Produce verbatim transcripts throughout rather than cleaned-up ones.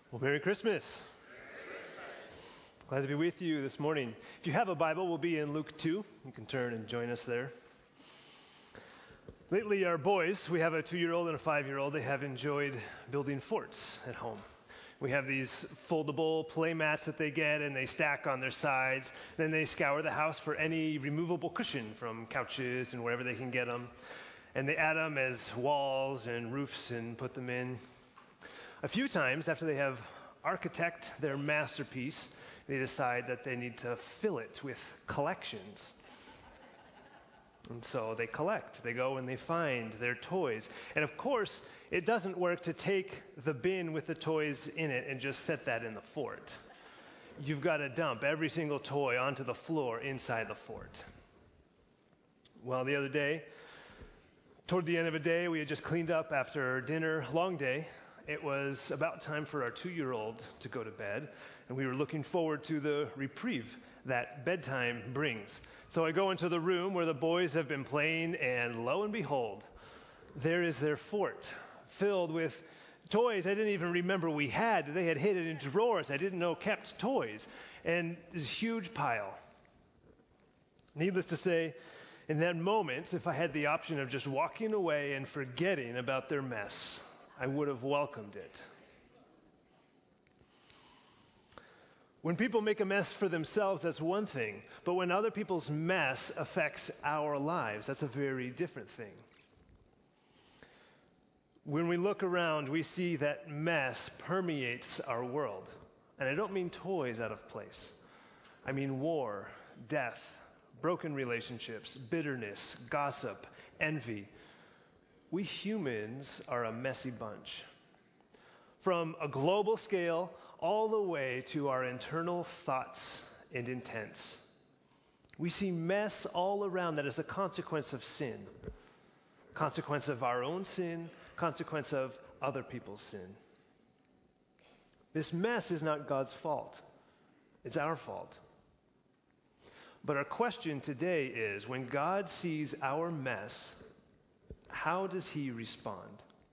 Well, Merry Christmas. Glad to be with you this morning. If you have a Bible, we'll be in Luke two. You can turn and join us there. Lately, our boys, we have a two-year-old and a five-year-old, they have enjoyed building forts at home. We have these foldable play mats that they get and they stack on their sides. Then they scour the house for any removable cushion from couches and wherever they can get them. And they add them as walls and roofs and put them in. A few times after they have architect their masterpiece, they decide that they need to fill it with collections. And so they collect. They go and they find their toys. And of course, it doesn't work to take the bin with the toys in it and just set that in the fort. You've got to dump every single toy onto the floor inside the fort. Well, the other day, toward the end of the day, we had just cleaned up after dinner, long day. It was about time for our two-year-old to go to bed, and we were looking forward to the reprieve that bedtime brings. So I go into the room where the boys have been playing, and lo and behold, there is their fort filled with toys I didn't even remember we had. They had hid it in drawers I didn't know kept toys, and this huge pile. Needless to say, in that moment, if I had the option of just walking away and forgetting about their mess, I would have welcomed it. When people make a mess for themselves, that's one thing. But when other people's mess affects our lives, that's a very different thing. When we look around, we see that mess permeates our world. And I don't mean toys out of place. I mean war, death, broken relationships, bitterness, gossip, envy. We humans are a messy bunch. From a global scale all the way to our internal thoughts and intents. We see mess all around that is a consequence of sin. Consequence of our own sin, consequence of other people's sin. This mess is not God's fault. It's our fault. But our question today is, when God sees our mess, how does he respond?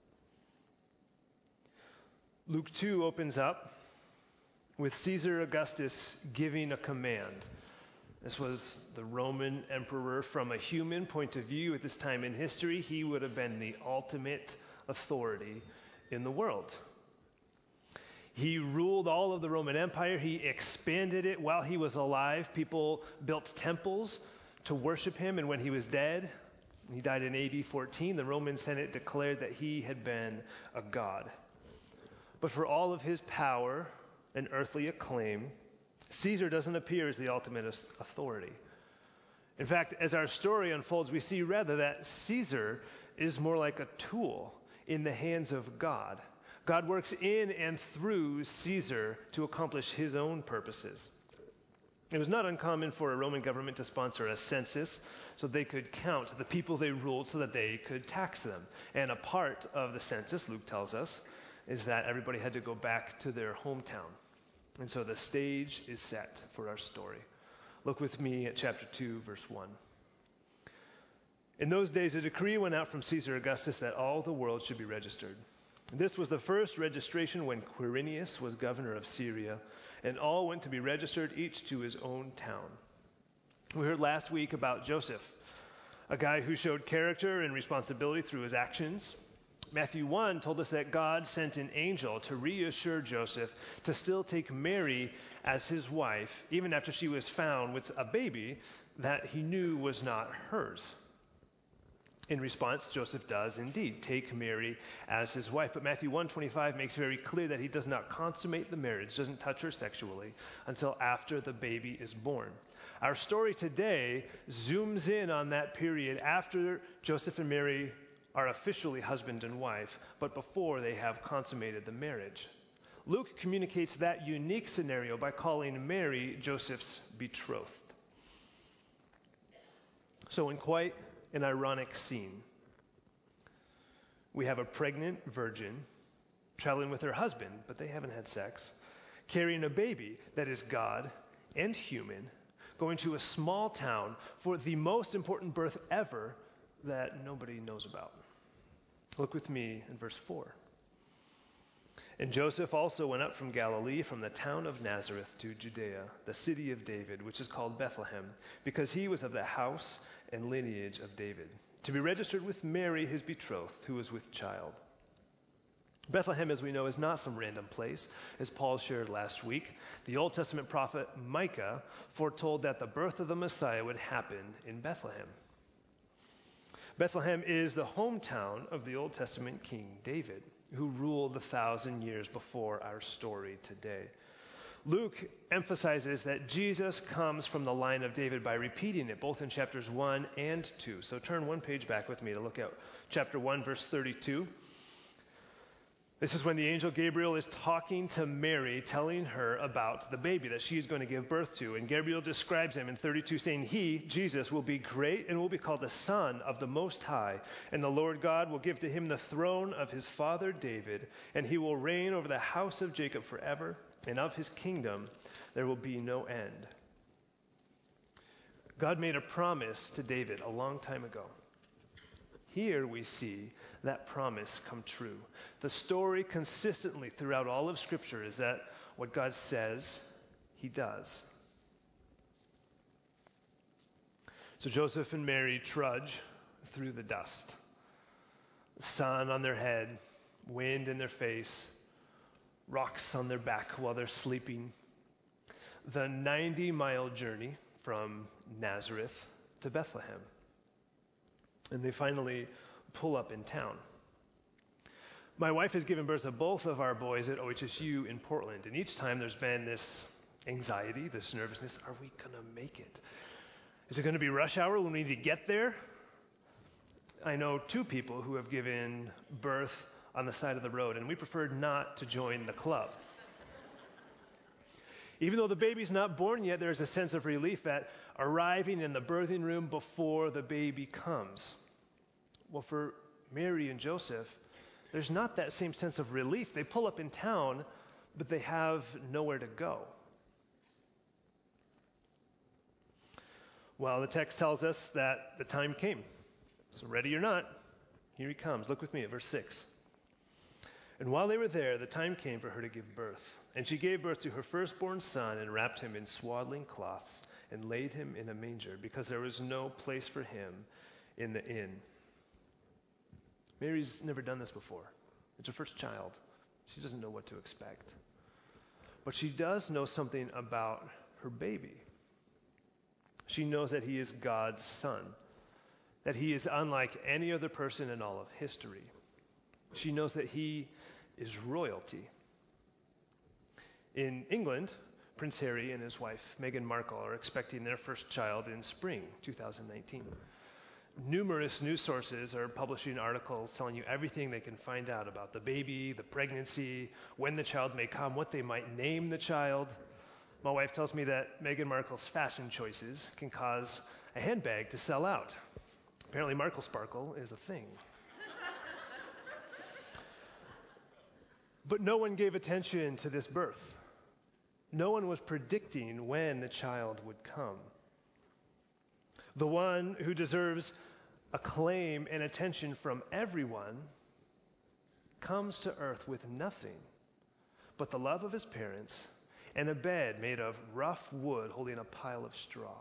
Luke two opens up with Caesar Augustus giving a command. This was the Roman emperor. From a human point of view at this time in history, he would have been the ultimate authority in the world. He ruled all of the Roman Empire. He expanded it while he was alive. People built temples to worship him, and when he was dead, he died in A D fourteen, the Roman Senate declared that he had been a god. But for all of his power and earthly acclaim, Caesar doesn't appear as the ultimate authority. In fact, as our story unfolds, we see rather that Caesar is more like a tool in the hands of God. God works in and through Caesar to accomplish his own purposes. It was not uncommon for a Roman government to sponsor a census so they could count the people they ruled so that they could tax them. And a part of the census, Luke tells us, is that everybody had to go back to their hometown. And so the stage is set for our story. Look with me at chapter two, verse one. In those days, a decree went out from Caesar Augustus that all the world should be registered. This was the first registration when Quirinius was governor of Syria, and all went to be registered, each to his own town. We heard last week about Joseph, a guy who showed character and responsibility through his actions. Matthew one told us that God sent an angel to reassure Joseph to still take Mary as his wife, even after she was found with a baby that he knew was not hers. In response, Joseph does indeed take Mary as his wife. But Matthew one twenty-five makes very clear that he does not consummate the marriage, doesn't touch her sexually, until after the baby is born. Our story today zooms in on that period after Joseph and Mary are officially husband and wife, but before they have consummated the marriage. Luke communicates that unique scenario by calling Mary Joseph's betrothed. So in quite an ironic scene, we have a pregnant virgin traveling with her husband, but they haven't had sex, carrying a baby that is God and human, going to a small town for the most important birth ever that nobody knows about. Look with me in verse four. And Joseph also went up from Galilee, from the town of Nazareth to Judea, the city of David, which is called Bethlehem, because he was of the house and lineage of David, to be registered with Mary, his betrothed, who was with child. Bethlehem, as we know, is not some random place. As Paul shared last week, the Old Testament prophet Micah foretold that the birth of the Messiah would happen in Bethlehem. Bethlehem is the hometown of the Old Testament King David, who ruled a thousand years before our story today. Luke emphasizes that Jesus comes from the line of David by repeating it both in chapters one and two. So turn one page back with me to look at chapter one, verse thirty-two. This is when the angel Gabriel is talking to Mary, telling her about the baby that she is going to give birth to. And Gabriel describes him in thirty-two, saying, "He, Jesus, will be great and will be called the Son of the Most High. And the Lord God will give to him the throne of his father David, and he will reign over the house of Jacob forever, and of his kingdom there will be no end." God made a promise to David a long time ago. Here we see that promise come true. The story consistently throughout all of Scripture is that what God says, he does. So Joseph and Mary trudge through the dust. The sun on their head, wind in their face, rocks on their back while they're sleeping. The ninety-mile journey from Nazareth to Bethlehem. And they finally pull up in town. My wife has given birth to both of our boys at O H S U in Portland, and each time there's been this anxiety, this nervousness. Are we going to make it? Is it going to be rush hour when we need to get there? I know two people who have given birth on the side of the road, and we preferred not to join the club. Even though the baby's not born yet, there's a sense of relief at arriving in the birthing room before the baby comes. Well, for Mary and Joseph, there's not that same sense of relief. They pull up in town, but they have nowhere to go. Well, the text tells us that the time came. So ready or not, here he comes. Look with me at verse six. "And while they were there, the time came for her to give birth. And she gave birth to her firstborn son and wrapped him in swaddling cloths and laid him in a manger because there was no place for him in the inn." Mary's never done this before. It's her first child. She doesn't know what to expect. But she does know something about her baby. She knows that he is God's son, that he is unlike any other person in all of history. She knows that he is royalty. In England, Prince Harry and his wife, Meghan Markle, are expecting their first child in spring two thousand nineteen. Numerous news sources are publishing articles telling you everything they can find out about the baby, the pregnancy, when the child may come, what they might name the child. My wife tells me that Meghan Markle's fashion choices can cause a handbag to sell out. Apparently Markle Sparkle is a thing. But no one gave attention to this birth. No one was predicting when the child would come. The one who deserves acclaim and attention from everyone comes to earth with nothing but the love of his parents and a bed made of rough wood holding a pile of straw.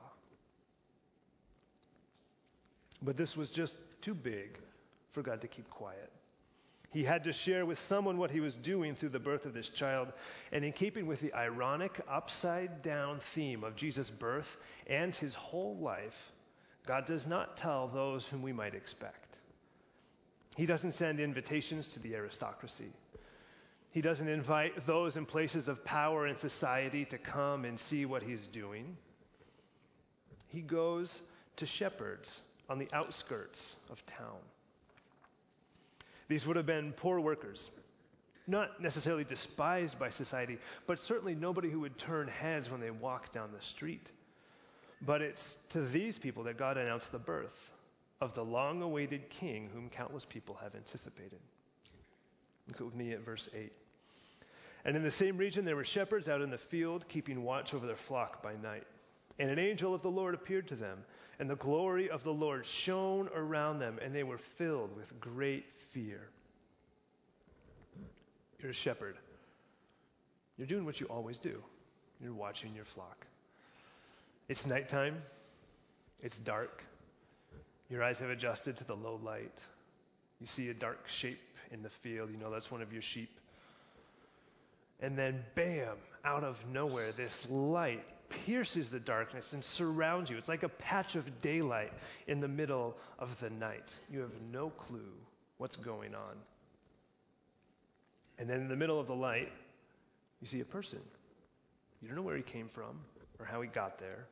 But this was just too big for God to keep quiet. He had to share with someone what he was doing through the birth of this child. And in keeping with the ironic upside-down theme of Jesus' birth and his whole life, God does not tell those whom we might expect. He doesn't send invitations to the aristocracy. He doesn't invite those in places of power in society to come and see what he's doing. He goes to shepherds on the outskirts of town. These would have been poor workers, not necessarily despised by society, but certainly nobody who would turn heads when they walk down the street. But it's to these people that God announced the birth of the long-awaited king whom countless people have anticipated. Look with me at verse eight. "And in the same region there were shepherds out in the field, keeping watch over their flock by night. And an angel of the Lord appeared to them, and the glory of the Lord shone around them, and they were filled with great fear." You're a shepherd. You're doing what you always do. You're watching your flock. It's nighttime. It's dark. Your eyes have adjusted to the low light. You see a dark shape in the field. You know that's one of your sheep. And then, bam, out of nowhere, this light pierces the darkness and surrounds you. It's like a patch of daylight in the middle of the night. You have no clue what's going on. And then in the middle of the light, you see a person. You don't know where he came from or how he got there.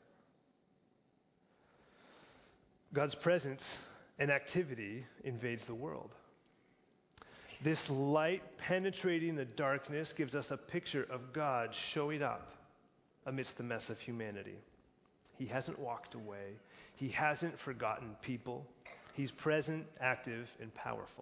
God's presence and activity invades the world. This light penetrating the darkness gives us a picture of God showing up amidst the mess of humanity. He hasn't walked away. He hasn't forgotten people. He's present, active, and powerful.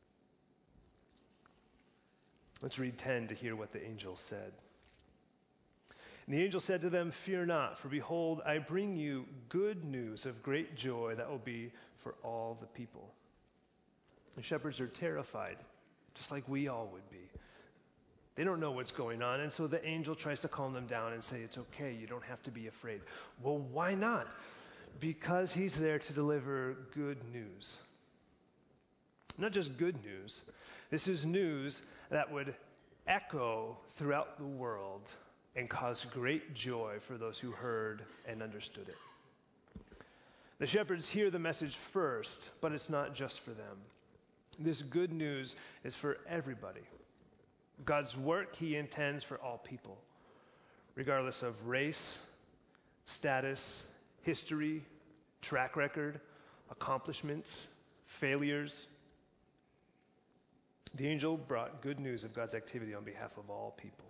Let's read ten to hear what the angel said. And the angel said to them, "Fear not, for behold, I bring you good news of great joy that will be for all the people." The shepherds are terrified, just like we all would be. They don't know what's going on, and so the angel tries to calm them down and say, it's okay, you don't have to be afraid. Well, why not? Because he's there to deliver good news. Not just good news. This is news that would echo throughout the world and cause great joy for those who heard and understood it. The shepherds hear the message first, but it's not just for them. This good news is for everybody. God's work he intends for all people, regardless of race, status, history, track record, accomplishments, failures. The angel brought good news of God's activity on behalf of all people.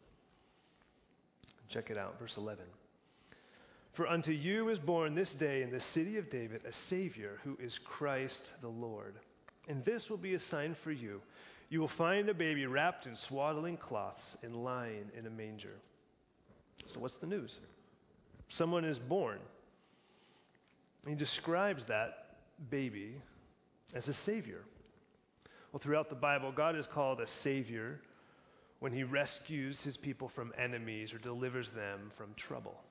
Check it out, verse eleven. "For unto you is born this day in the city of David a Savior, who is Christ the Lord. And this will be a sign for you. You will find a baby wrapped in swaddling cloths and lying in a manger." So what's the news? Someone is born. He describes that baby as a Savior. Well, throughout the Bible, God is called a Savior when he rescues his people from enemies or delivers them from trouble.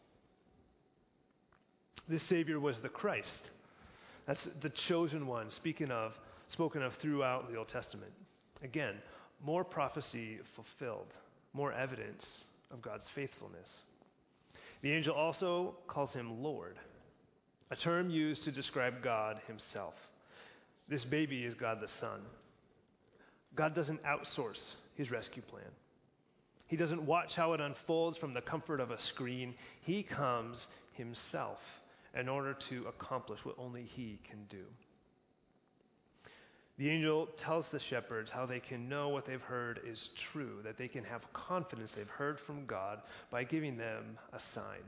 This Savior was the Christ. That's the chosen one, speaking of, spoken of throughout the Old Testament. Again, more prophecy fulfilled, more evidence of God's faithfulness. The angel also calls him Lord, a term used to describe God himself. This baby is God the Son. God doesn't outsource his rescue plan. He doesn't watch how it unfolds from the comfort of a screen. He comes himself in order to accomplish what only he can do. The angel tells the shepherds how they can know what they've heard is true, that they can have confidence they've heard from God by giving them a sign.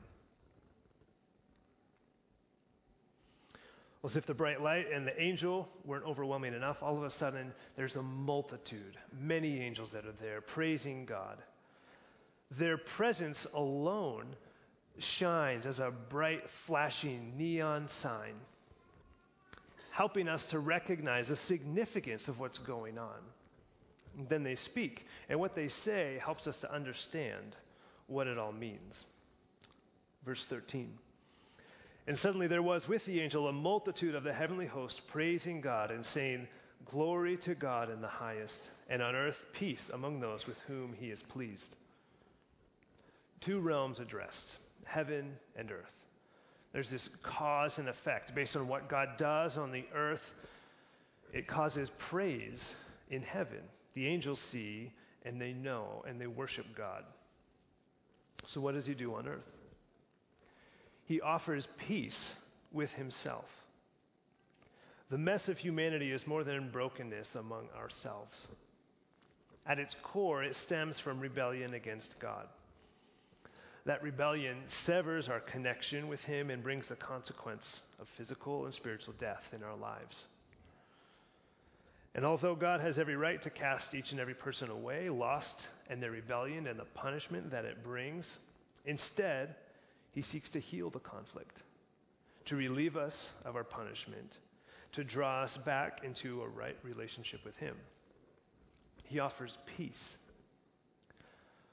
Well, as if the bright light and the angel weren't overwhelming enough, all of a sudden there's a multitude, many angels that are there praising God. Their presence alone shines as a bright, flashing neon sign, helping us to recognize the significance of what's going on. And then they speak, and what they say helps us to understand what it all means. Verse thirteen. "And suddenly there was with the angel a multitude of the heavenly host praising God and saying, 'Glory to God in the highest, and on earth peace among those with whom he is pleased.'" Two realms addressed, heaven and earth. There's this cause and effect based on what God does on the earth. It causes praise in heaven. The angels see and they know and they worship God. So what does he do on earth? He offers peace with himself. The mess of humanity is more than brokenness among ourselves. At its core, it stems from rebellion against God. That rebellion severs our connection with him and brings the consequence of physical and spiritual death in our lives. And although God has every right to cast each and every person away, lost in their rebellion and the punishment that it brings, instead, he seeks to heal the conflict, to relieve us of our punishment, to draw us back into a right relationship with him. He offers peace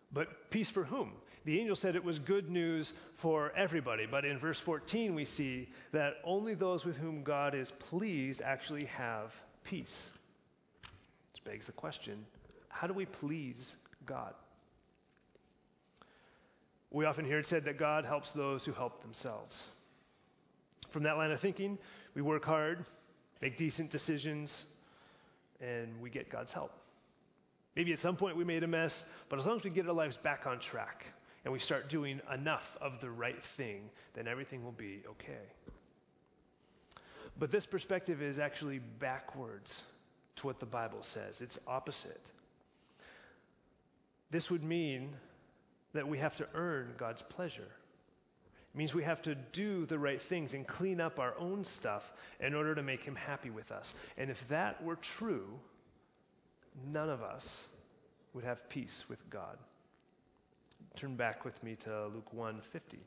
But peace for whom? The angel said it was good news for everybody. But in verse fourteen, we see that only those with whom God is pleased actually have peace. This begs the question, how do we please God? We often hear it said that God helps those who help themselves. From that line of thinking, we work hard, make decent decisions, and we get God's help. Maybe at some point we made a mess, but as long as we get our lives back on track and we start doing enough of the right thing, then everything will be okay. But this perspective is actually backwards to what the Bible says. It's opposite. This would mean that we have to earn God's pleasure. It means we have to do the right things and clean up our own stuff in order to make him happy with us. And if that were true, none of us would have peace with God. Turn back with me to Luke one fifty.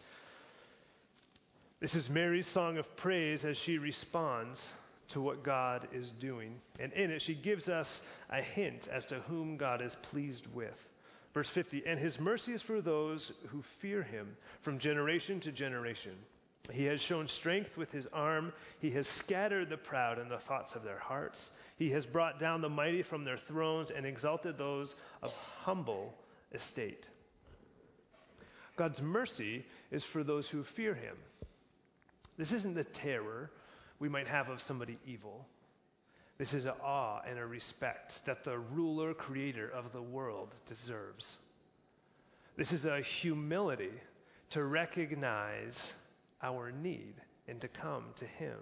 This is Mary's song of praise as she responds to what God is doing. And in it, she gives us a hint as to whom God is pleased with. Verse fifty, and his mercy is for those who fear him from generation to generation. He has shown strength with his arm. He has scattered the proud in the thoughts of their hearts. He has brought down the mighty from their thrones and exalted those of humble estate. God's mercy is for those who fear him. This isn't the terror we might have of somebody evil. This is an awe and a respect that the ruler, creator of the world deserves. This is a humility to recognize our need and to come to him.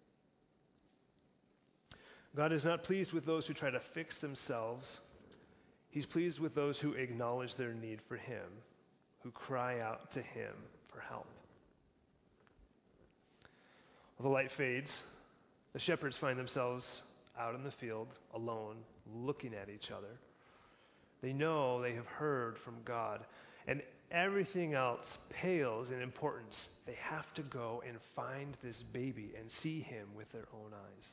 God is not pleased with those who try to fix themselves. He's pleased with those who acknowledge their need for him, who cry out to him for help. Well, the light fades. The shepherds find themselves out in the field, alone, looking at each other. They know they have heard from God, and everything else pales in importance. They have to go and find this baby and see him with their own eyes.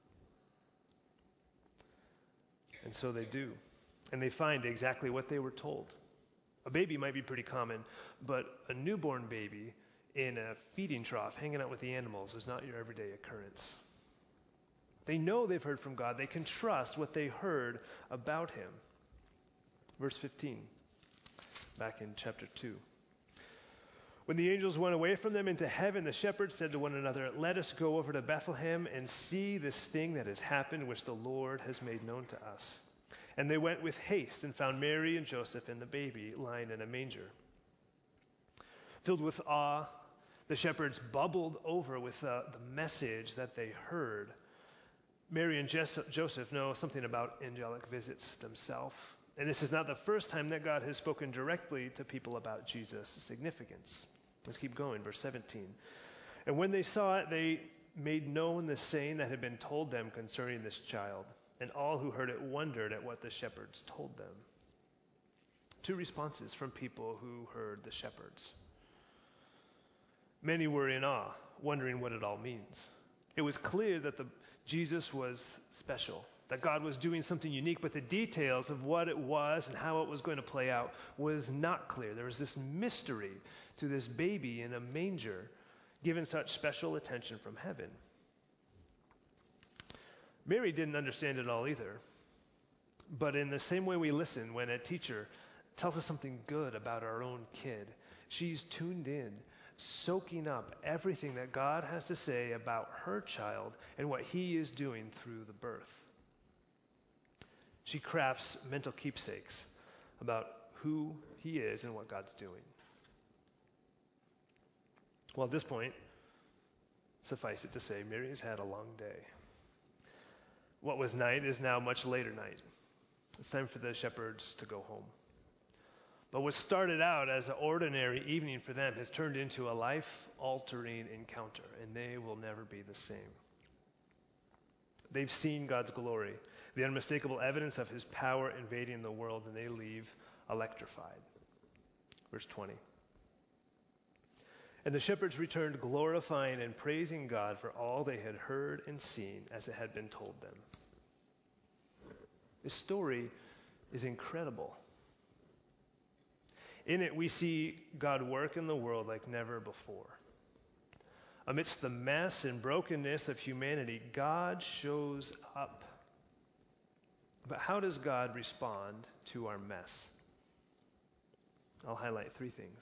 And so they do. And they find exactly what they were told. A baby might be pretty common, but a newborn baby in a feeding trough hanging out with the animals is not your everyday occurrence. They know they've heard from God. They can trust what they heard about him. Verse fifteen, back in chapter two. When the angels went away from them into heaven, the shepherds said to one another, let us go over to Bethlehem and see this thing that has happened, which the Lord has made known to us. And they went with haste and found Mary and Joseph and the baby lying in a manger. Filled with awe, the shepherds bubbled over with uh, the message that they heard. Mary and Joseph know something about angelic visits themselves. And this is not the first time that God has spoken directly to people about Jesus' significance. Let's keep going, verse seventeen. And when they saw it, they made known the saying that had been told them concerning this child. And all who heard it wondered at what the shepherds told them. Two responses from people who heard the shepherds. Many were in awe, wondering what it all means. It was clear that the, Jesus was special, that God was doing something unique, but the details of what it was and how it was going to play out was not clear. There was this mystery to this baby in a manger given such special attention from heaven. Mary didn't understand it all either. But in the same way we listen when a teacher tells us something good about our own kid, she's tuned in, soaking up everything that God has to say about her child and what he is doing through the birth. She crafts mental keepsakes about who he is and what God's doing. Well, at this point, suffice it to say, Mary has had a long day. What was night is now much later night. It's time for the shepherds to go home. But what started out as an ordinary evening for them has turned into a life-altering encounter, and they will never be the same. They've seen God's glory, the unmistakable evidence of his power invading the world, and they leave electrified. Verse twenty. And the shepherds returned glorifying and praising God for all they had heard and seen as it had been told them. This story is incredible. In it, we see God work in the world like never before. Amidst the mess and brokenness of humanity, God shows up. But how does God respond to our mess? I'll highlight three things.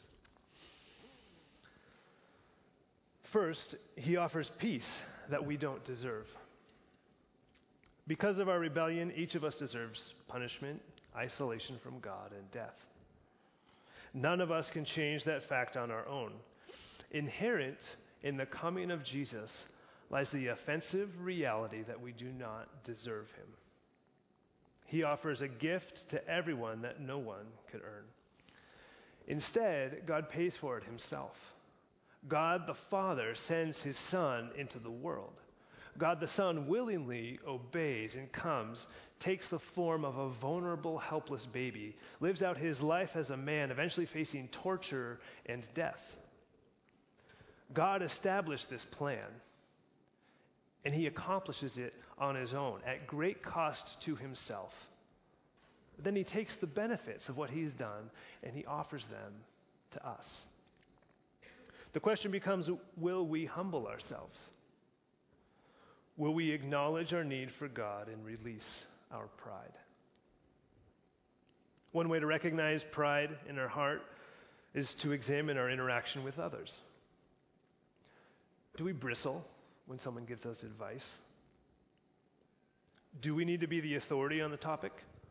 First, he offers peace that we don't deserve. Because of our rebellion, each of us deserves punishment, isolation from God, and death. None of us can change that fact on our own. Inherent in the coming of Jesus lies the offensive reality that we do not deserve him. He offers a gift to everyone that no one could earn. Instead, God pays for it himself. God the Father sends his Son into the world. God the Son willingly obeys and comes, takes the form of a vulnerable, helpless baby, lives out his life as a man, eventually facing torture and death. God established this plan, and he accomplishes it on his own, at great cost to himself. Then he takes the benefits of what he's done, and he offers them to us. The question becomes, will we humble ourselves? Will we acknowledge our need for God and release our pride? One way to recognize pride in our heart is to examine our interaction with others. Do we bristle when someone gives us advice? Do we need to be the authority on the topic?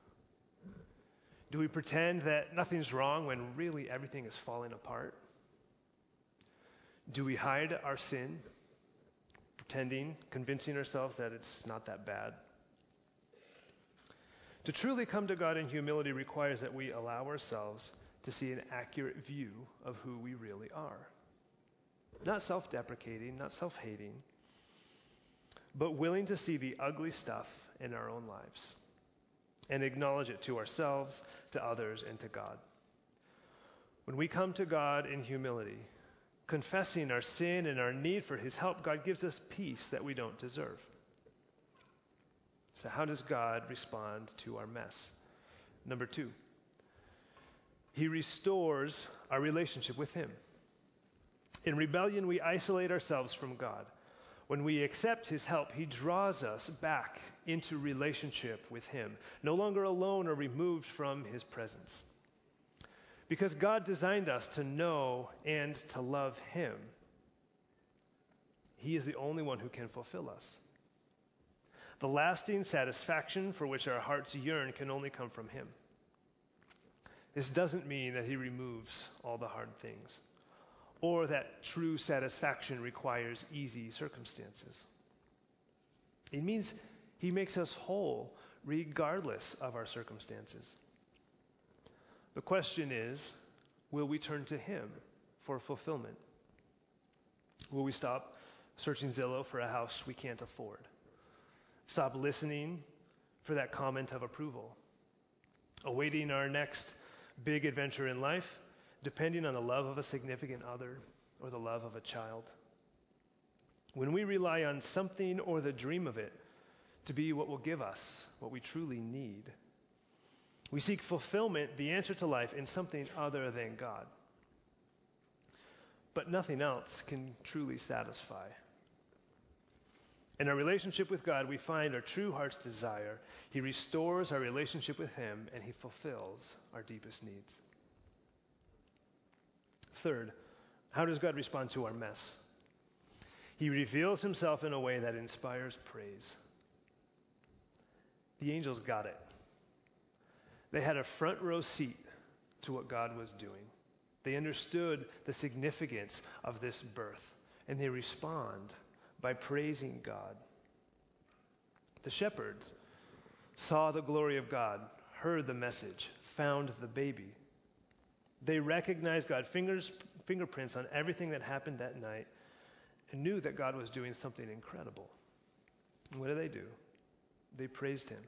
Do we pretend that nothing's wrong when really everything is falling apart? Do we hide our sin, pretending, convincing ourselves that it's not that bad? To truly come to God in humility requires that we allow ourselves to see an accurate view of who we really are. Not self-deprecating, not self-hating, but willing to see the ugly stuff in our own lives and acknowledge it to ourselves, to others, and to God. When we come to God in humility, confessing our sin and our need for his help, God gives us peace that we don't deserve. So how does God respond to our mess? Number two, he restores our relationship with him. In rebellion, we isolate ourselves from God. When we accept his help, he draws us back into relationship with him, no longer alone or removed from his presence. Because God designed us to know and to love him, he is the only one who can fulfill us. The lasting satisfaction for which our hearts yearn can only come from him. This doesn't mean that he removes all the hard things, or that true satisfaction requires easy circumstances. It means he makes us whole regardless of our circumstances. The question is, will we turn to him for fulfillment? Will we stop searching Zillow for a house we can't afford? Stop listening for that comment of approval? Awaiting our next big adventure in life, depending on the love of a significant other or the love of a child? When we rely on something or the dream of it to be what will give us what we truly need, we seek fulfillment, the answer to life, in something other than God. But nothing else can truly satisfy. In our relationship with God, we find our true heart's desire. He restores our relationship with him, and he fulfills our deepest needs. Third, how does God respond to our mess? He reveals himself in a way that inspires praise. The angels got it. They had a front row seat to what God was doing. They understood the significance of this birth, and they respond by praising God. The shepherds saw the glory of God, heard the message, found the baby. They recognized God's fingers, fingerprints on everything that happened that night and knew that God was doing something incredible. And what did they do? They praised him.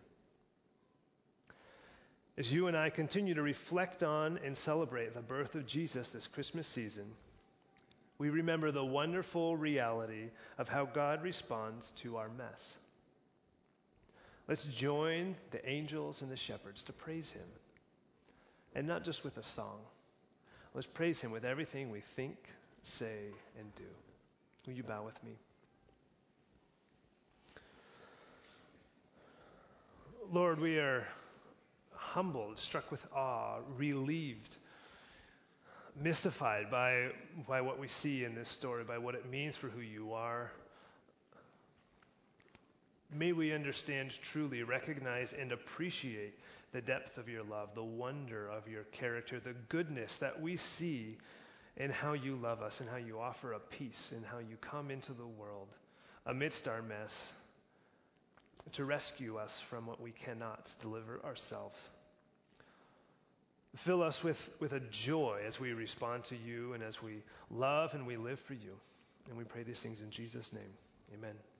As you and I continue to reflect on and celebrate the birth of Jesus this Christmas season, we remember the wonderful reality of how God responds to our mess. Let's join the angels and the shepherds to praise him. And not just with a song, Let's praise him with everything we think, say, and do. Will you bow with me? Lord, we are humbled, struck with awe, relieved, mystified by, by what we see in this story, by what it means for who you are. May we understand truly, recognize, and appreciate the depth of your love, the wonder of your character, the goodness that we see in how you love us and how you offer a peace and how you come into the world amidst our mess to rescue us from what we cannot deliver ourselves. Fill us with, with a joy as we respond to you and as we love and we live for you. And we pray these things in Jesus' name. Amen.